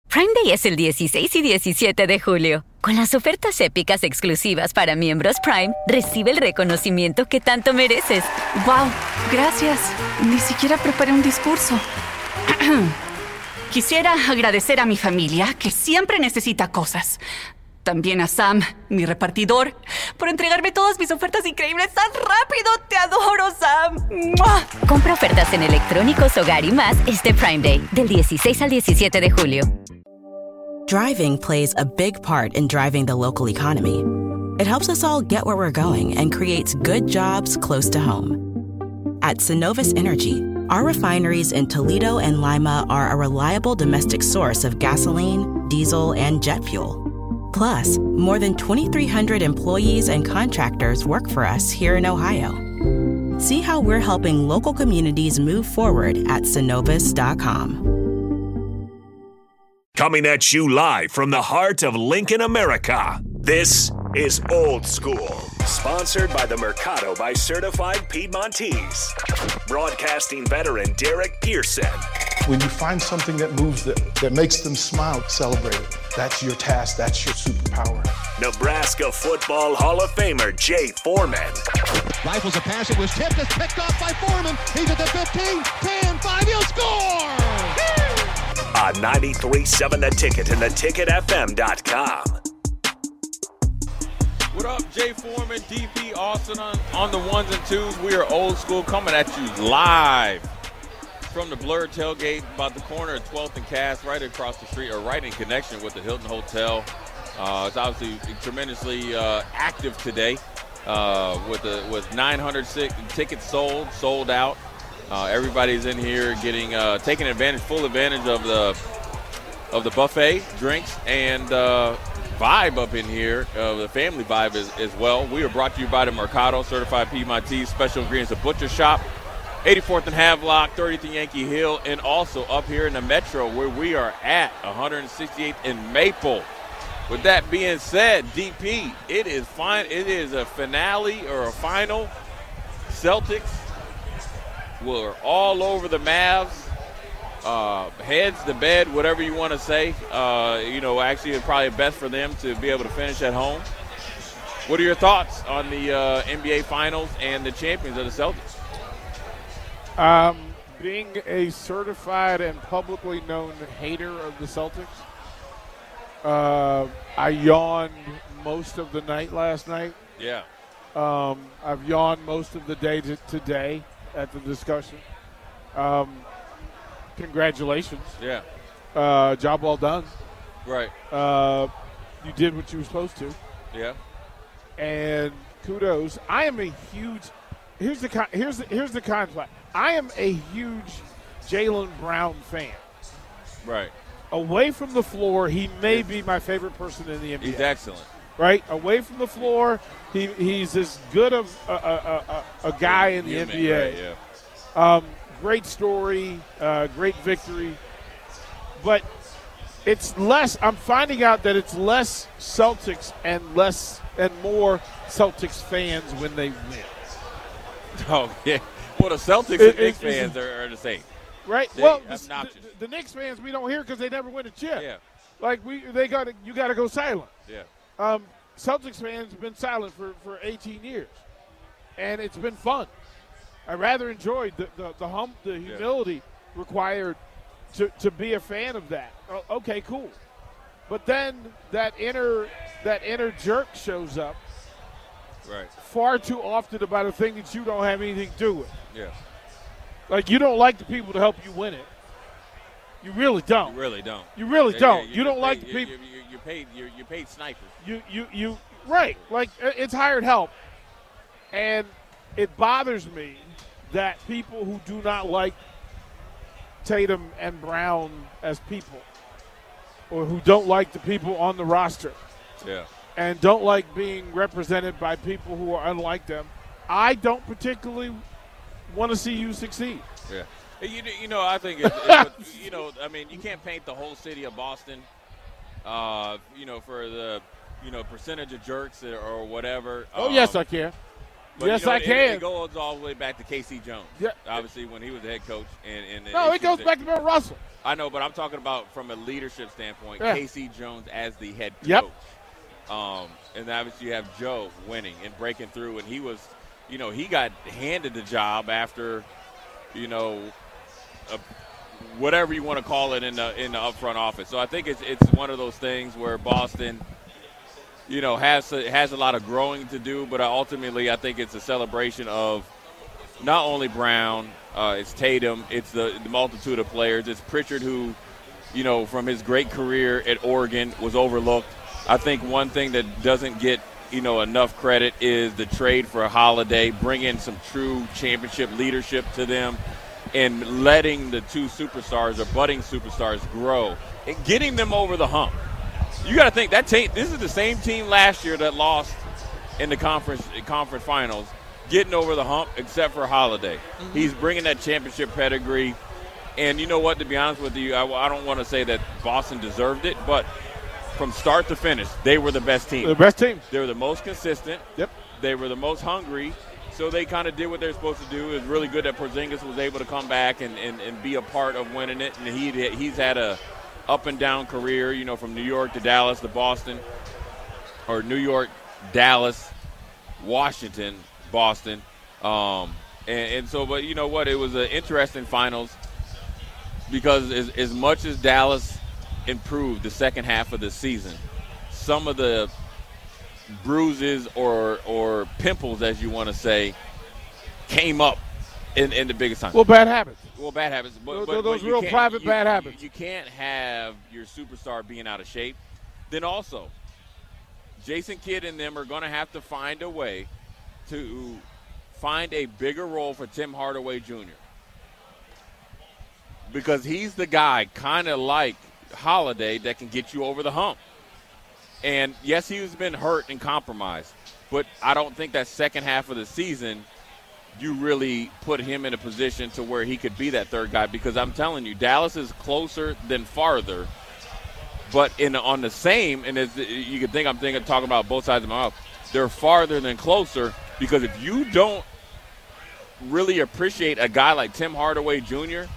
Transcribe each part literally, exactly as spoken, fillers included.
Prime Day es el dieciséis y diecisiete de julio. Con las ofertas épicas exclusivas para miembros Prime, recibe el reconocimiento que tanto mereces. ¡Wow! Gracias. Ni siquiera preparé un discurso. Quisiera agradecer a mi familia, que siempre necesita cosas. También a Sam, mi repartidor, por entregarme todas mis ofertas increíbles tan rápido. ¡Te adoro, Sam! ¡Mua! Compra ofertas en electrónicos, hogar y más este Prime Day, del dieciséis al diecisiete de julio. Driving plays a big part in driving the local economy. It helps us all get where we're going and creates good jobs close to home. At Synovus Energy, our refineries in Toledo and Lima are a reliable domestic source of gasoline, diesel, and jet fuel. Plus, more than twenty-three hundred employees and contractors work for us here in Ohio. See how we're helping local communities move forward at Synovus dot com. Coming at you live from the heart of Lincoln, America. This is Old School, sponsored by the Mercado by Certified Piedmontese. Broadcasting veteran Derek Pearson. When you find something that moves them, that makes them smile, celebrate it. That's your task. That's your superpower. Nebraska Football Hall of Famer Jay Foreman. Rifles a pass. It was tipped. It's picked off by Foreman. He's at the fifteen, ten, five. He'll score! On ninety-three point seven The Ticket and the ticket f m dot com. What up, Jay Foreman, D P Austin on, on the ones and twos. We are Old School coming at you live from the Blurred Tailgate, about the corner of twelfth and Cass, right across the street, or right in connection with the Hilton Hotel. Uh, it's obviously tremendously uh, active today uh, with the, with nine hundred tickets sold, sold out. Uh, everybody's in here getting uh, taking advantage, full advantage of the of the buffet, drinks, and uh, vibe up in here. Uh, the family vibe as, as well. We are brought to you by the Mercado, Certified Piedmontese, Special Ingredients, the Butcher Shop, eighty-fourth and Havelock, thirtieth and Yankee Hill, and also up here in the Metro where we are at one hundred sixty-eighth and Maple. With that being said, D P, it is fine. It is a finale or a final. Celtics were all over the Mavs. Uh, heads to bed, whatever you want to say. Uh, you know, actually, it's probably best for them to be able to finish at home. What are your thoughts on the uh, N B A Finals and the champions of the Celtics? Um, being a certified and publicly known hater of the Celtics, uh, I yawned most of the night last night. Yeah. Um, I've yawned most of the day t- today at the discussion. Um, congratulations. Yeah. Uh, job well done. Right. Uh, you did what you were supposed to. Yeah. And kudos. I am a huge – here's the con- here's the, here's the conflict. I am a huge Jaylen Brown fan. Right. Away from the floor, he may be my favorite person in the N B A. He's excellent. Right? Away from the floor, he he's as good of a, a, a, a guy in the Human, N B A. right, yeah. Um, great story, uh, great victory. But it's less – I'm finding out that it's less Celtics and less and more Celtics fans when they win. Oh, yeah. Well, the Celtics It- and Knicks it- fans are, are the same. Right? They- well, the, obnoxious. the, the Knicks fans we don't hear because they never win a chip. Yeah. Like we, they got to you got to go silent. Yeah. Um, Celtics fans have been silent for, for eighteen years, and it's been fun. I rather enjoyed the the the, hum, the humility yeah. required to, to be a fan of that. Oh, okay, cool. But then that inner that inner jerk shows up. Right. Far too often about a thing that you don't have anything to do with. Yeah. Like, you don't like the people to help you win it. You really don't. You really don't. You really Yeah, don't. yeah, you don't paid, like the you, people. You, you, you paid. You you paid snipers. You you you right. Like, it's hired help, and it bothers me that people who do not like Tatum and Brown as people, or who don't like the people on the roster, Yeah. and don't like being represented by people who are unlike them, I don't particularly want to see you succeed. Yeah. You, you know, I think, it's, it's, you know, I mean, you can't paint the whole city of Boston, uh, you know, for the, you know, percentage of jerks or whatever. Oh, um, yes, I can. But, yes, you know, I it, can. It goes all the way back to K C Jones. Yeah. Obviously, when he was the head coach. And, and no, it goes back to Bill Russell. I know, but I'm talking about from a leadership standpoint, Yeah. K C Jones as the head coach. Yep. Um, and obviously you have Joe winning and breaking through, and he was, you know, he got handed the job after, you know, a, whatever you want to call it in the in the upfront office. So I think it's it's one of those things where Boston, you know, has a, has a lot of growing to do, but ultimately I think it's a celebration of not only Brown, uh, it's Tatum, it's the, the multitude of players. It's Pritchard who, you know, from his great career at Oregon was overlooked. I think one thing that doesn't get, you know, enough credit is the trade for Holiday, bringing some true championship leadership to them and letting the two superstars or budding superstars grow and getting them over the hump. You got to think that team, this is the same team last year that lost in the conference conference finals, getting over the hump except for Holiday. Mm-hmm. He's bringing that championship pedigree. And you know what, to be honest with you, I, I don't want to say that Boston deserved it, but from start to finish, they were the best team. The best team. They were the most consistent. Yep. They were the most hungry. So they kind of did what they're supposed to do. It was really good that Porzingis was able to come back and, and, and be a part of winning it. And he he's had a up and down career, you know, from New York to Dallas to Boston, or New York, Dallas, Washington, Boston. Um, and, and so, but you know what? It was an interesting finals because as, as much as Dallas improved the second half of the season, some of the bruises or or pimples, as you want to say, came up in, in the biggest time. Well, bad habits. Well, bad habits. But, those but, those but you real can't- private you- bad habits. You, you can't have your superstar being out of shape. Then also, Jason Kidd and them are going to have to find a way to find a bigger role for Tim Hardaway Junior Because he's the guy, kind of like Holiday, that can get you over the hump. And, yes, he's been hurt and compromised, but I don't think that second half of the season you really put him in a position to where he could be that third guy, because I'm telling you, Dallas is closer than farther, but in on the same, and as you can think I'm thinking talking about both sides of my mouth, they're farther than closer, because if you don't really appreciate a guy like Tim Hardaway Junior,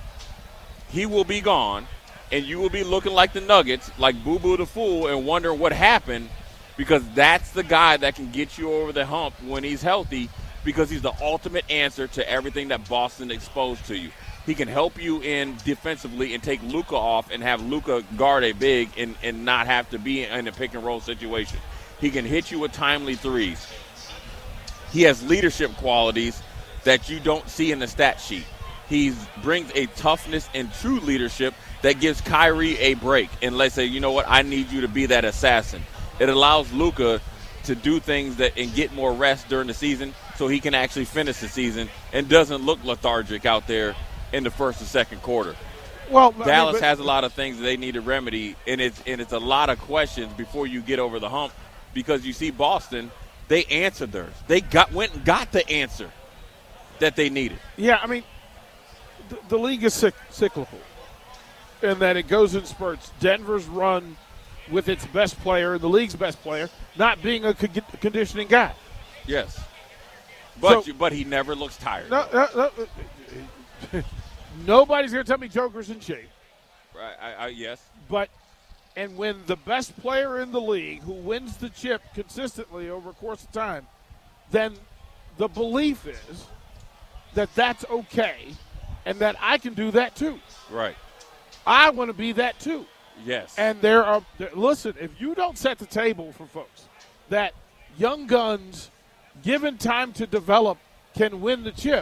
he will be gone, and you will be looking like the Nuggets, like Boo Boo the Fool, and wondering what happened, because that's the guy that can get you over the hump when he's healthy, because he's the ultimate answer to everything that Boston exposed to you. He can help you in defensively and take Luka off and have Luka guard a big and, and not have to be in a pick-and-roll situation. He can hit you with timely threes. He has leadership qualities that you don't see in the stat sheet. He brings a toughness and true leadership that gives Kyrie a break. And let's say, you know what, I need you to be that assassin. It allows Luka to do things that and get more rest during the season so he can actually finish the season and doesn't look lethargic out there in the first and second quarter. Well, Dallas I mean, but, has a lot of things that they need to remedy, and it's and it's a lot of questions before you get over the hump, because you see Boston, they answered theirs. They got went and got the answer that they needed. Yeah, I mean, the, the league is cyc- cyclical in that it goes in spurts. Denver's run with its best player, the league's best player, not being a con- conditioning guy. Yes. But So- you, but he never looks tired. No, no, no, nobody's going to tell me Joker's in shape. Right, I, I, yes. But, and when the best player in the league who wins the chip consistently over a course of time, then the belief is that that's okay and that I can do that too. Right. I want to be that too. Yes. And there are, there, listen, if you don't set the table for folks that young guns, given time to develop, can win the chip,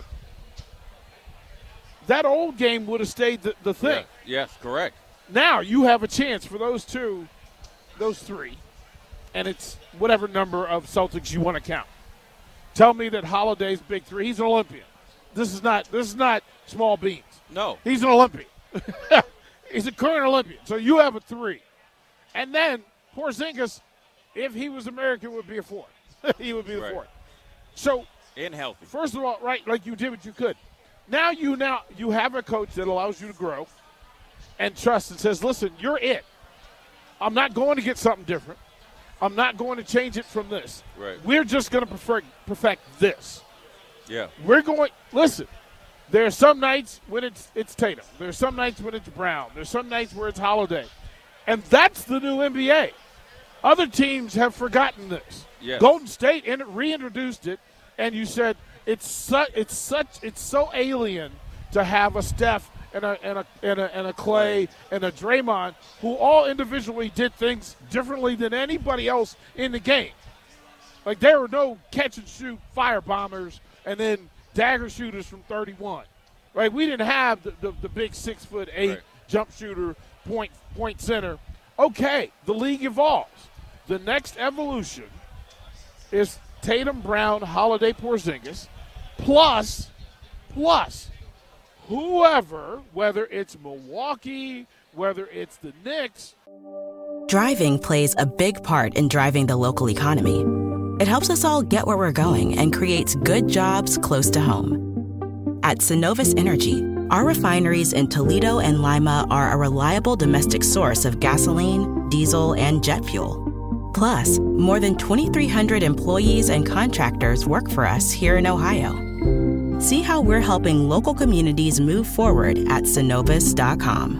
that old game would have stayed the, the thing. Yeah. Yes, correct. Now you have a chance for those two, those three, and it's whatever number of Celtics you want to count. Tell me that Holiday's big three. He's an Olympian. This is not. This is not small beans. No. He's an Olympian. He's a current Olympian. So you have a three, and then Porzingis, if he was American, would be a fourth. He would be the Right. fourth. So And healthy. first of all, right, like you did what you could. Now you now you have a coach that allows you to grow and trust and says, listen, you're it. I'm not going to get something different. I'm not going to change it from this. Right. We're just going to perfect, perfect this. Yeah. We're going, listen, There are some nights when it's it's Tatum. There are some nights when it's Brown. There's some nights where it's Holiday. And that's the new N B A. Other teams have forgotten this. Yes. Golden State in- reintroduced it, and you said it's su- it's such it's so alien to have a Steph and a and a and a, and a Clay and a Draymond who all individually did things differently than anybody else in the game. Like there were no catch and shoot fire bombers and then dagger shooters from thirty-one. Right? We didn't have the, the, the big six foot eight right. jump shooter point point center. Okay, the league evolves. The next evolution is Tatum, Brown, Holiday, Porzingis, plus, plus whoever, whether it's Milwaukee, whether it's the Knicks. Driving plays a big part in driving the local economy. It helps us all get where we're going and creates good jobs close to home. At Synovus Energy, our refineries in Toledo and Lima are a reliable domestic source of gasoline, diesel, and jet fuel. Plus, more than twenty-three hundred employees and contractors work for us here in Ohio. See how we're helping local communities move forward at Synovus dot com.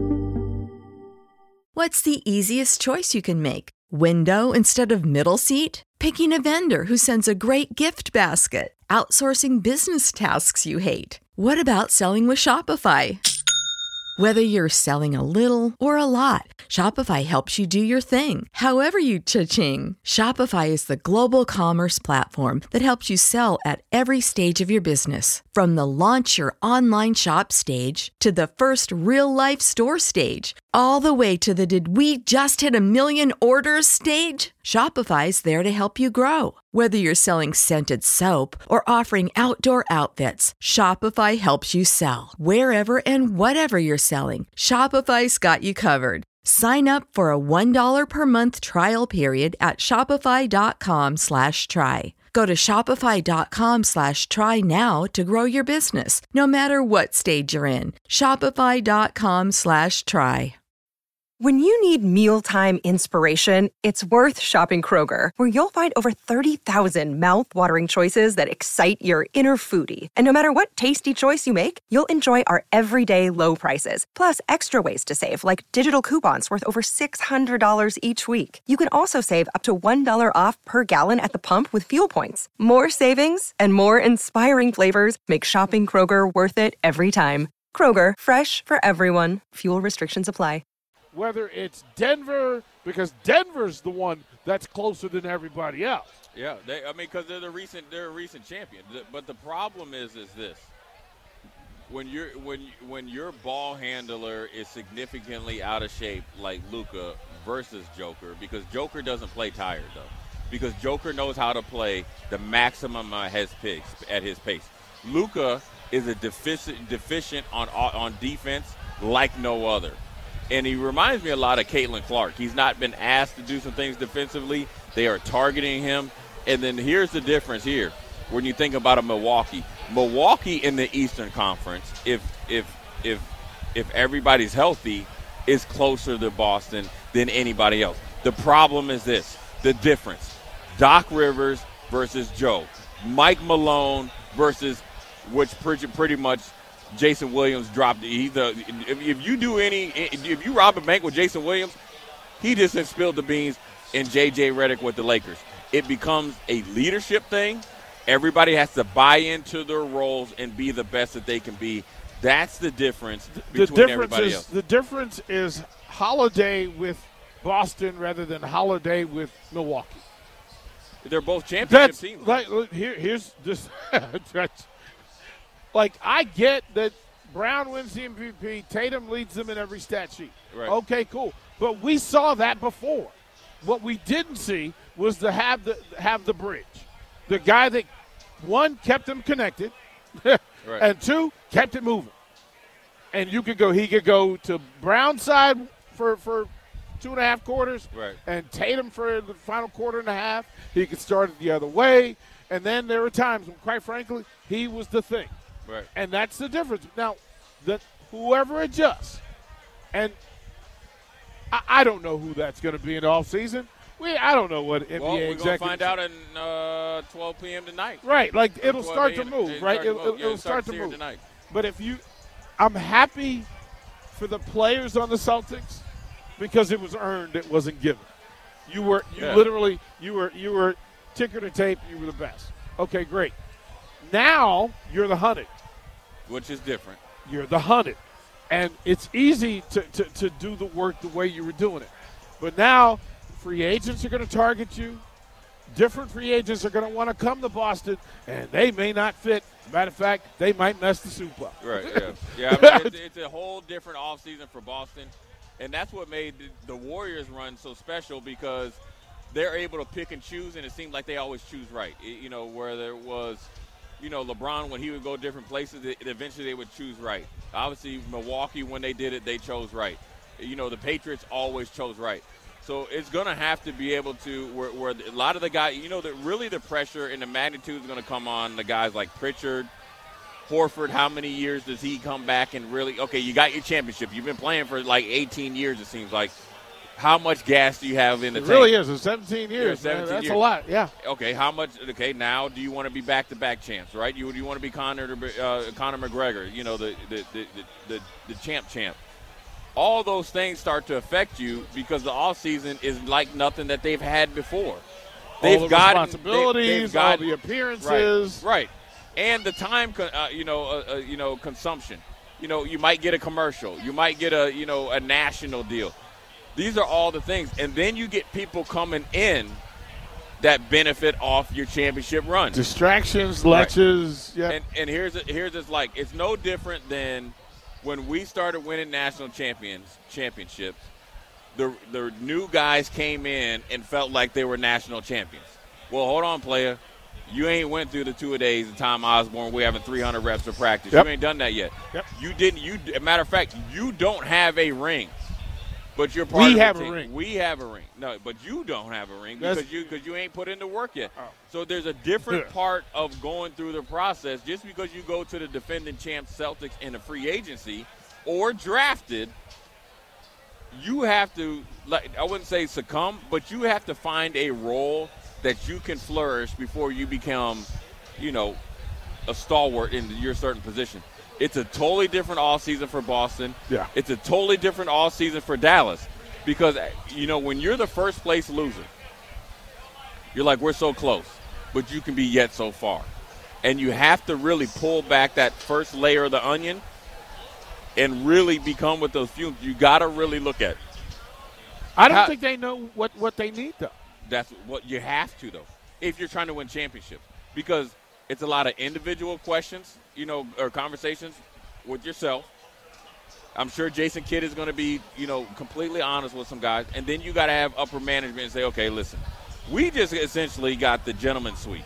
What's the easiest choice you can make? Window instead of middle seat? Picking a vendor who sends a great gift basket? Outsourcing business tasks you hate? What about selling with Shopify? Whether you're selling a little or a lot, Shopify helps you do your thing, however you cha-ching. Shopify is the global commerce platform that helps you sell at every stage of your business. From the launch your online shop stage to the first real-life store stage, all the way to the did we just hit a million orders stage. Shopify's there to help you grow. Whether you're selling scented soap or offering outdoor outfits, Shopify helps you sell. Wherever and whatever you're selling, Shopify's got you covered. Sign up for a one dollar per month trial period at shopify.com slash try. Go to shopify.com slash try now to grow your business, no matter what stage you're in. Shopify.com slash try. When you need mealtime inspiration, it's worth shopping Kroger, where you'll find over thirty thousand mouth-watering choices that excite your inner foodie. And no matter what tasty choice you make, you'll enjoy our everyday low prices, plus extra ways to save, like digital coupons worth over six hundred dollars each week. You can also save up to one dollar off per gallon at the pump with fuel points. More savings and more inspiring flavors make shopping Kroger worth it every time. Kroger, fresh for everyone. Fuel restrictions apply. Whether it's Denver, because Denver's the one that's closer than everybody else. Yeah, they, I mean, because they're the recent, they're a recent champion. But the problem is, is this: when you're when when your ball handler is significantly out of shape, like Luka versus Joker, because Joker doesn't play tired though, because Joker knows how to play the maximum at his pace. At his pace, Luka is a deficient deficient on on defense like no other. And he reminds me a lot of Caitlin Clark. He's not been asked to do some things defensively. They are targeting him. And then here's the difference here when you think about a Milwaukee. Milwaukee in the Eastern Conference, if if if if everybody's healthy, is closer to Boston than anybody else. The problem is this, the difference. Doc Rivers versus Joe. Mike Malone versus, which pretty, pretty much – Jason Williams dropped. He's a, if, if you do any, if you rob a bank with Jason Williams, he just has spilled the beans. And J J Redick with the Lakers, it becomes a leadership thing. Everybody has to buy into their roles and be the best that they can be. That's the difference between the difference everybody is, else. The difference is Holiday with Boston rather than Holiday with Milwaukee. They're both championship That's, teams. Like, look, here, here's this. Like, I get that Brown wins the M V P, Tatum leads them in every stat sheet. Right. Okay, cool. But we saw that before. What we didn't see was to have the have the bridge. The guy that, one, kept them connected, right. and two, kept it moving. And you could go, he could go to Brown's side for, for two and a half quarters, right. and Tatum for the final quarter and a half. He could start it the other way. And then there were times when, quite frankly, he was the thing. Right. And that's the difference. Now, that whoever adjusts, and I, I don't know who that's going to be in the offseason. We I don't know what N B A well, we're executives. going to find out at uh, twelve p.m. tonight. Right, like it'll start to p.m. move, It'll right? start to It'll, move. it'll Yeah, start to here move. Tonight. But if you – I'm happy for the players on the Celtics because it was earned. It wasn't given. You were – you Yeah. literally – you were you were ticker to tape. You were the best. Okay, great. Now you're the hunted. Which is different. You're the hunted. And it's easy to, to, to do the work the way you were doing it. But now free agents are going to target you. Different free agents are going to want to come to Boston, and they may not fit. Matter of fact, they might mess the soup up. Right, yeah. Yeah, I mean, it's, it's a whole different offseason for Boston, and that's what made the, the Warriors run so special because they're able to pick and choose, and it seemed like they always choose right. It, you know, where there was – you know, LeBron, when he would go different places, it, eventually they would choose right. Obviously, Milwaukee, when they did it, they chose right. You know, the Patriots always chose right. So it's going to have to be able to where, where a lot of the guys, you know, that really the pressure and the magnitude is going to come on the guys like Pritchard, Horford. How many years does he come back and really, okay, you got your championship. You've been playing for like eighteen years, it seems like. How much gas do you have in the it tank? It really is. It's seventeen years. Yeah, seventeen man. That's years. a lot, yeah. Okay, how much? Okay, now do you want to be back-to-back champs, right? You you want to be Conor uh, Conor McGregor, you know, the the, the the the the champ champ. All those things start to affect you because the offseason is like nothing that they've had before. They've all the gotten responsibilities, they, they've gotten, all the appearances, right? right. And the time, uh, you know, uh, uh, you know, consumption. You know, you might get a commercial, you might get a you know a national deal. These are all the things. And then you get people coming in that benefit off your championship run. Distractions, right. leches. Yeah. And, and here's here's it's like it's no different than when we started winning national champions championships. The the new guys came in and felt like they were national champions. Well, hold on, player. You ain't went through the two-a-days of Tom Osborne. We're having three hundred reps of practice. Yep. You ain't done that yet. Yep. You didn't. You, matter of fact, you don't have a ring. But you're part we of have the a team. ring. We have a ring. No, but you don't have a ring That's, because you because you ain't put in the work yet. Oh. So there's a different part of going through the process. Just because you go to the defending champs Celtics in a free agency or drafted, you have to, like, I wouldn't say succumb, but you have to find a role that you can flourish before you become, you know, a stalwart in your certain position. It's a totally different offseason for Boston. Yeah. It's a totally different offseason for Dallas because, you know, when you're the first place loser, you're like, we're so close, but you can be yet so far. And you have to really pull back that first layer of the onion and really become with those fumes. You got to really look at it. I don't How, think they know what, what they need, though. That's what you have to, though, if you're trying to win championships. Because it's a lot of individual questions, you know, or conversations with yourself. I'm sure Jason Kidd is going to be, you know, completely honest with some guys. And then you got to have upper management and say, okay, listen, we just essentially got the gentleman's suite.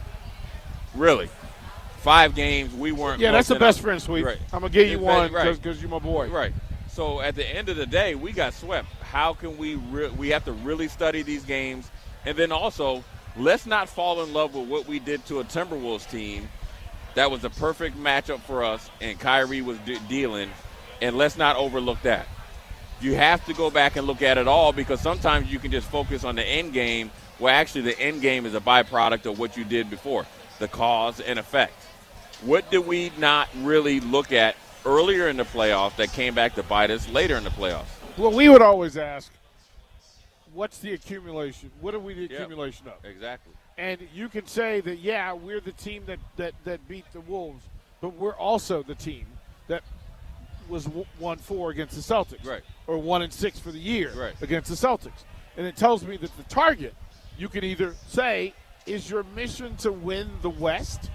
Really. Five games, we weren't. Yeah, that's the best up. friend suite. Right. I'm going to give you It's one right. because you're my boy. Right. So at the end of the day, we got swept. How can we re- – we have to really study these games. And then also, let's not fall in love with what we did to a Timberwolves team. That was a perfect matchup for us, and Kyrie was de- dealing. And let's not overlook that. You have to go back and look at it all because sometimes you can just focus on the end game. Well, actually, the end game is a byproduct of what you did before, the cause and effect. What did we not really look at earlier in the playoffs that came back to bite us later in the playoffs? Well, we would always ask, what's the accumulation? What are we the Yep. accumulation of? Exactly. And you can say that, yeah, we're the team that, that, that beat the Wolves, but we're also the team that was one four against the Celtics. Right. Or one and six for the year Right. against the Celtics. And it tells me that the target, you can either say, is your mission to win the West,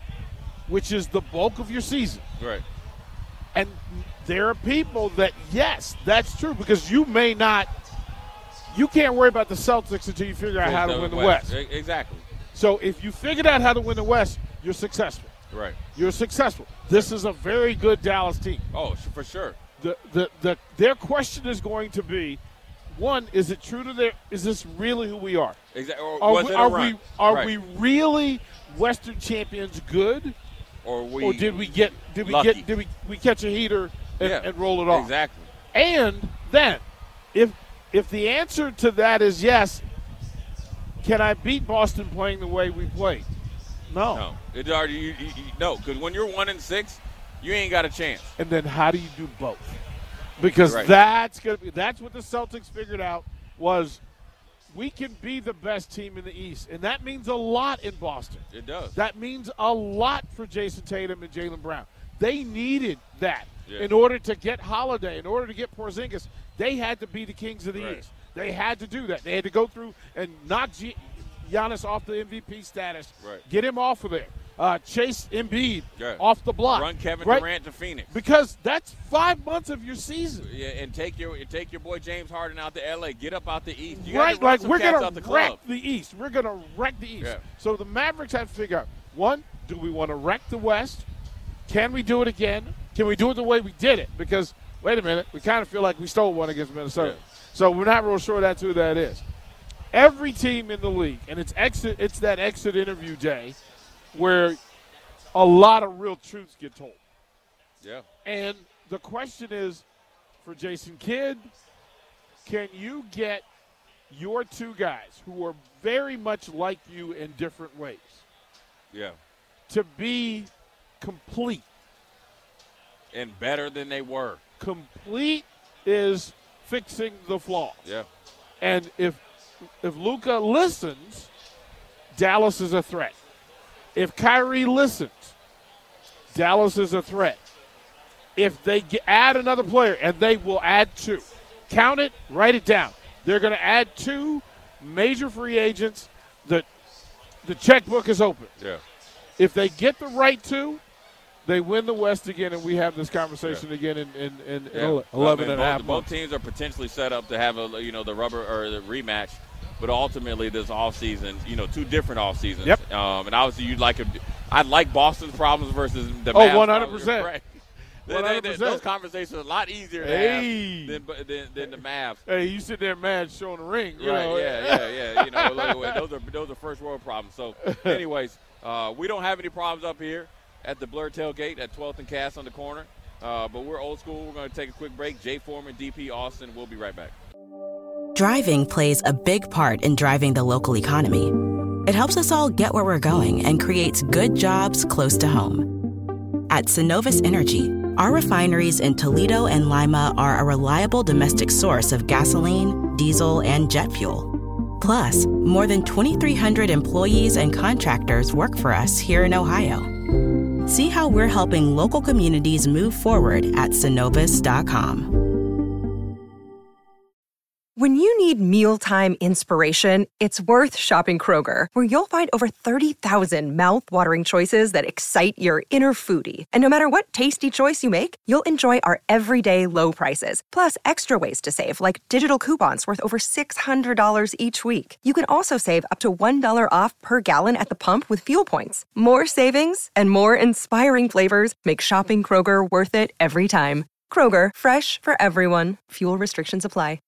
which is the bulk of your season. Right. And there are people that, yes, that's true, because you may not – you can't worry about the Celtics until you figure out how to win the West. West. Exactly. So if you figured out how to win the West, you're successful. Right. You're successful. This is a very good Dallas team. Oh, for sure. The, the, the, their question is going to be, one, is it true to their – is this really who we are? Exactly. Or Are, was we, it a are, run? we, are right. we really Western champions good? Or, we or did we get did we lucky. get did we, we catch a heater and, yeah. and roll it off? Exactly. And then if if the answer to that is yes, can I beat Boston playing the way we played? No. No. It already you, you, you, no, because when you're one and six, you ain't got a chance. And then how do you do both? Because right. that's gonna be that's what the Celtics figured out was we can be the best team in the East, and that means a lot in Boston. It does. That means a lot for Jason Tatum and Jaylen Brown. They needed that yeah. in order to get Holiday, in order to get Porzingis. They had to be the kings of the right. East. They had to do that. They had to go through and knock G- Giannis off the M V P status, right. get him off of there. Uh, chase Embiid yeah. off the block. Run Kevin right? Durant to Phoenix. Because that's five months of your season. Yeah, and take your take your boy James Harden out to L A. Get up out the East. You right, like we're going to to wreck the East. We're going to wreck the East. Yeah. So the Mavericks have to figure out, one, do we want to wreck the West? Can we do it again? Can we do it the way we did it? Because, wait a minute, we kind of feel like we stole one against Minnesota. Yeah. So we're not real sure that's who that is. Every team in the league, and it's exit, it's that exit interview day where a lot of real truths get told. Yeah. And the question is, for Jason Kidd, can you get your two guys who are very much like you in different ways yeah. to be complete? And better than they were. Complete is fixing the flaws. Yeah. And if if Luka listens, Dallas is a threat. If Kyrie listens, Dallas is a threat. If they get, add another player, and they will add two. Count it, write it down. They're going to add two major free agents. The, the checkbook is open. Yeah. If they get the right two, they win the West again, and we have this conversation yeah. again in, in, in yeah. eleven I mean, and a half both, months. Both teams are potentially set up to have a you know the rubber or the rematch, but ultimately this offseason, you know, two different off seasons. Yep. Um, and obviously you'd like a, I'd like Boston's problems versus the oh, Mavs one hundred percent. Right. one hundred percent. Those conversations are a lot easier to hey. have than, than, than the Mavs. Hey, you sit there mad showing a ring. You right, know. yeah, yeah, yeah. You know, like, those are those are first world problems. So, anyways, uh, we don't have any problems up here at the Blur Tailgate at twelfth and Cass on the corner. Uh, but we're old school. We're going to take a quick break. Jay Foreman, D P Austin. We'll be right back. Driving plays a big part in driving the local economy. It helps us all get where we're going and creates good jobs close to home. At Synovus Energy, our refineries in Toledo and Lima are a reliable domestic source of gasoline, diesel, and jet fuel. Plus, more than twenty-three hundred employees and contractors work for us here in Ohio. See how we're helping local communities move forward at Synovus dot com. When you need mealtime inspiration, it's worth shopping Kroger, where you'll find over thirty thousand mouth-watering choices that excite your inner foodie. And no matter what tasty choice you make, you'll enjoy our everyday low prices, plus extra ways to save, like digital coupons worth over six hundred dollars each week. You can also save up to one dollar off per gallon at the pump with fuel points. More savings and more inspiring flavors make shopping Kroger worth it every time. Kroger, fresh for everyone. Fuel restrictions apply.